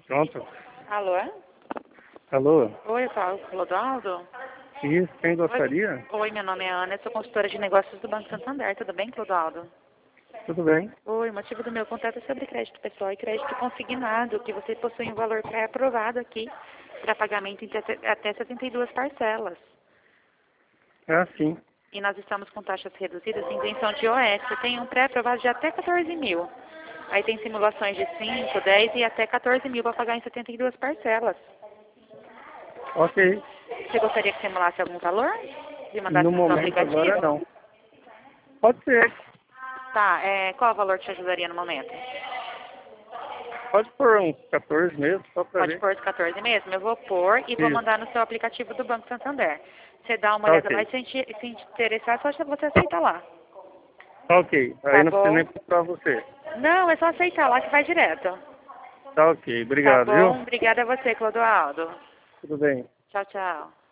Pronto. Alô? Alô? Oi, eu falo com o Clodoaldo? Isso, quem gostaria? Oi, meu nome é Ana, eu sou consultora de negócios do Banco Santander. Tudo bem, Clodoaldo? Tudo bem? Oi, o motivo do meu contato é sobre crédito pessoal e crédito consignado, que você possui um valor pré-aprovado aqui para pagamento em até 72 parcelas. Ah, sim. E nós estamos com taxas reduzidas em isenção de OS. Tem um pré-aprovado de até 14 mil. Aí tem simulações de 5, 10 e até 14 mil para pagar em 72 parcelas. Ok. Você gostaria que simulasse algum valor? E No mandasse no seu momento agora aplicativo? não. Pode ser. Tá, qual valor te ajudaria no momento? Pode pôr uns 14 mesmo, só pra Pode ver. pôr os 14 mesmo? Eu vou pôr e vou Isso. mandar no seu aplicativo do Banco Santander. Você dá uma Tá olhada lá e ok. se interessar, só você aceita lá. Tá ok. Aí Tá não precisa nem bom? procurar você. Não, é só aceitar lá que vai direto. Tá ok. Tá Obrigado, viu? bom? Obrigada a você, Clodoaldo. Tudo bem. Tchau, tchau.